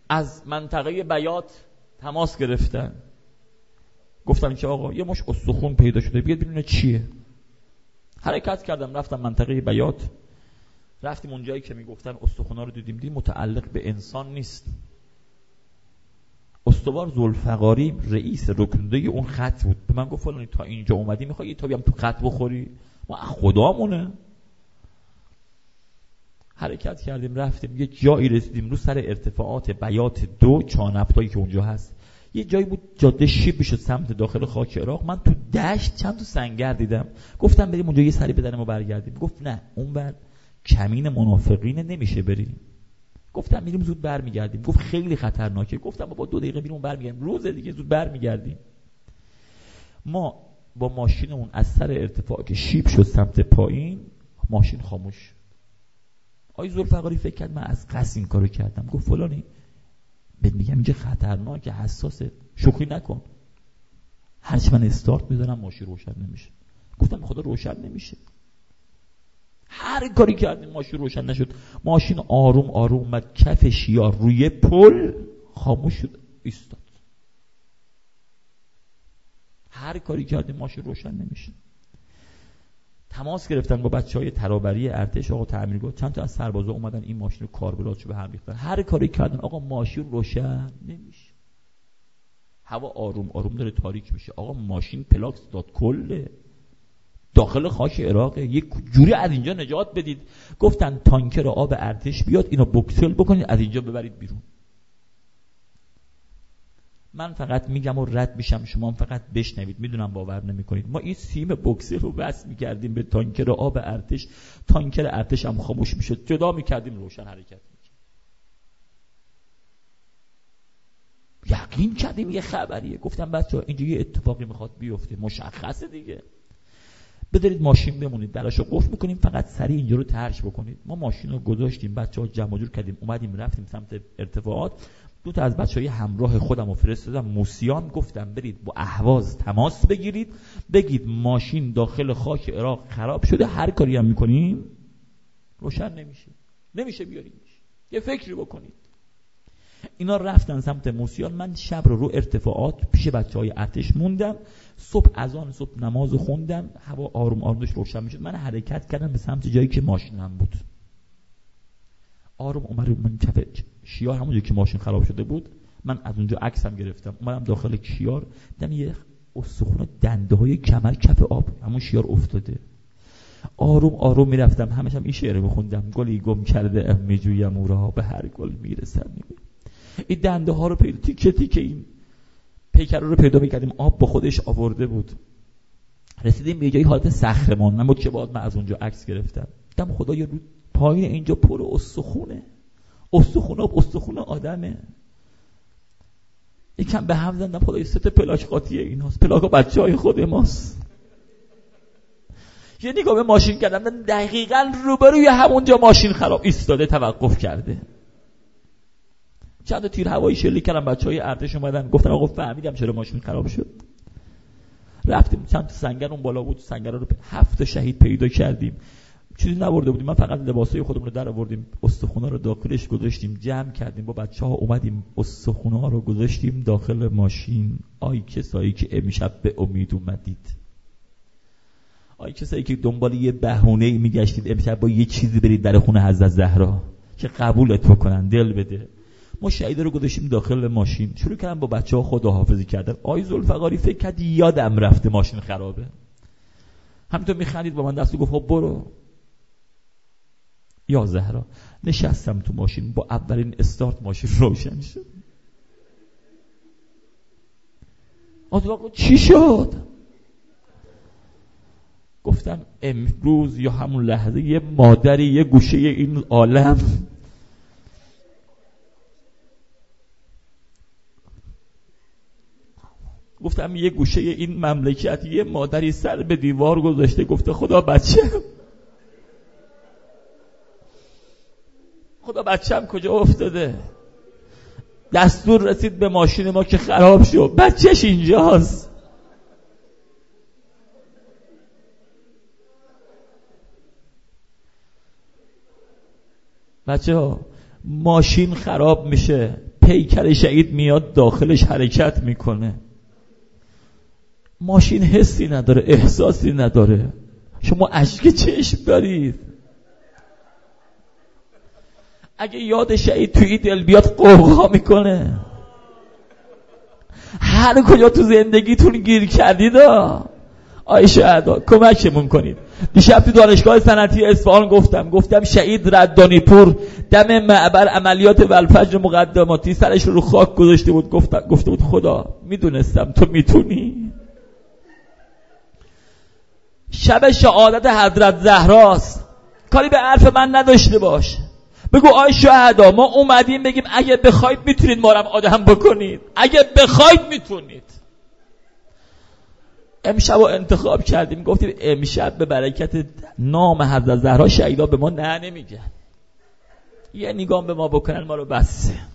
از منطقه بیات تماس گرفتن، گفتم که آقا یه مش استخون پیدا شده، بیاد ببینید چیه. حرکت کردم رفتم منطقه بیات، رفتیم اونجایی که میگفتن استخونا رو دیدیم متعلق به انسان نیست. استوار ذوالفقاری رئیس رکنده اون خط بود، به من گفت فلانی تا اینجا اومدی میخوای یه تابی هم تو خط بخوری؟ ما خدامونه. حرکت کردیم رفتیم یه جایی رسیدیم رو سر ارتفاعات بیات 2 چانفتایی که اونجا هست، یه جایی بود جاده شیب میشد سمت داخل خاک عراق. من تو دشت چند تا سنگر دیدم، گفتم بریم اونجا یه سری بزنیم و برگردیم. گفت نه اونور کمین منافقینه نمیشه بریم. گفتم میریم زود برمیگردیم. گفت خیلی خطرناکه. گفتم بابا 2 دقیقه میریم برمیگردیم، روز دیگه زود برمیگردیم. ما با ماشینمون از سر ارتفاع که شیب شد سمت پایین، ماشین خاموش. آقای ذوالفقاری فکر کرد من از قصد این کارو کردم. گفت فلانی بهت میگم اینجا خطرناکه، حساسه، شوخی نکن. هرچی من استارت میذارم ماشین روشن نمیشه. گفتم خدا روشن نمیشه. هر کاری کردیم ماشین روشن نشد. ماشین آروم آروم اومد کف شیار روی پل، خاموش شد، ایستاد. هر کاری کردیم ماشین روشن نمیشه. تماس گرفتن با بچهای ترابری ارتش، آقا تعمیرگاه، چند تا از سربازا اومدن این ماشین رو کاربراتشو به هم ریختن. هر کاری کردن آقا ماشین روشن نمیشه. هوا آروم آروم داره تاریک میشه. آقا ماشین پلاکس داد کله، داخل خاک عراق، یک جوری از اینجا نجات بدید. گفتن تانکر آب ارتش بیاد اینو بوکسل بکنید از اینجا ببرید بیرون. من فقط میگم و رد میشم، شما فقط بشنوید. میدونم باور نمیکنید. ما این سیم بوکسل رو وصل میکردیم به تانکر آب ارتش، تانکر ارتش هم خاموش میشد، جدا میکردیم روشن حرکت میکرد. یقین کردیم یه خبریه. گفتم بچه‌ها اینجا یه اتفاقی میخواد بیفته، مشخصه دیگه، بذارید ماشین بمونید، دراشو قفل میکنیم، فقط سریع اینجا رو ترش بکنید. ما ماشین رو گذاشتیم، بچه‌ها جمع جور کردیم، اومدیم رفتیم سمت ارتفاعات. 2 تا از بچه‌های همراه خودم رو فرستادم موسیان، گفتم برید با اهواز تماس بگیرید، بگید ماشین داخل خاک عراق خراب شده، هر کاری هم میکنیم روشن نمیشه بیاریمش، یه فکری بکنید. اینا رفتن سمت موسیان. من شب رو ارتفاعات پیش بچه‌های ارتش موندم. صبح اذان صبح نماز خوندم، هوا آروم آروم داشت روشن میشد. من حرکت کردم به سمت جایی که ماشینم بود. آروم اومدم من کف شیار، همونجا که ماشین خراب شده بود، من از اونجا عکسم گرفتم. اومدم داخل شیار، دیدم یه استخوان دنده‌های کمر کف آب همون شیار افتاده. آروم آروم میرفتم، همش هم این شعر میخوندم: گلی گم کرده ام میجویم او را، به هر گل میرسم. این دنده ها رو پیدا، تیکه تیکه این پیکر رو پیدا میکردیم، آب با خودش آورده بود. رسیدیم به جایی حالت صخره‌مان، من بود که بعد من از اونجا عکس گرفتم. دیدم خدایا رو پایین اینجا پر استخونه، استخونه آدمه. یکم به هم زدم، خدایا 3 تا پلاک قاطی ایناست، پلاکا بچهای خود ماست. یه نگاه به ماشین کردم، دقیقاً روبروی همونجا ماشین خراب ایستاده، توقف کرده. چند تا تیر هوایی شلیک کردن، بچهای ارتش اومدن گفتن آقا فهمیدم چرا ماشین خراب شد. رفتیم چند تا سنگر اون بالا بود، سنگرا رو 7 تا شهید پیدا کردیم. چیزی نبرده بودیم، من فقط لباسای خودمون رو در آوردیم، استخونا رو داخلش گذاشتیم، جمع کردیم، با بچه‌ها اومدیم استخونا رو گذاشتیم داخل ماشین. آی کسایی که امشب به امید اومدید، آی کسایی که دنبال یه بهونه‌ای میگشتید امشب با یه چیزی برید در خونه حضرت زهرا که قبولت بکنن، دل بده. ما شهیدا رو گذاشتیم داخل ماشین، شروع کردم با بچه‌ها خداحافظی کردن. آقای ذوالفقاری فکر کرد یادم رفته ماشین خرابه، همینطور میخندید با من، دستو گفت خب برو. یا زهرا نشستم تو ماشین، با اولین استارت ماشین روشن شد. آقا چی شد؟ گفتم امروز یا همون لحظه یه مادری یه گوشه این عالم گفتم یه گوشه این مملکت یه مادری سر به دیوار گذاشته، گفته خدا بچه‌م کجا افتاده؟ دستور رسید به ماشین ما که خراب شد، بچهش اینجاست. بچه‌ها ماشین خراب میشه، پیکر شهید میاد داخلش حرکت میکنه. ماشین حسی نداره، احساسی نداره. شما اشک چشم دارید. اگه یاد شهید توی دل بیاد قوقا میکنه. هر کجا تو زندگیتون گیر کردید آی شهدا کمکمون کنید. دیشب تو دانشگاه صنعتی اصفهان گفتم شهید ردانی پور دم معبر عملیات والفجر مقدماتی سرش رو خاک گذاشته بود. گفته بود خدا میدونستم تو میتونی. شب شهادت حضرت زهراست. کاری به حرف من نداشته باش. بگو آی شهدا ما اومدیم بگیم اگه بخواید میتونید ما رو آدم بکنید. اگه بخواید میتونید. امشب رو انتخاب کردیم گفتیم امشب به برکت نام حضرت زهرا شهیدا به ما نه نمیگن. یه نگاه به ما بکنن ما رو بسه.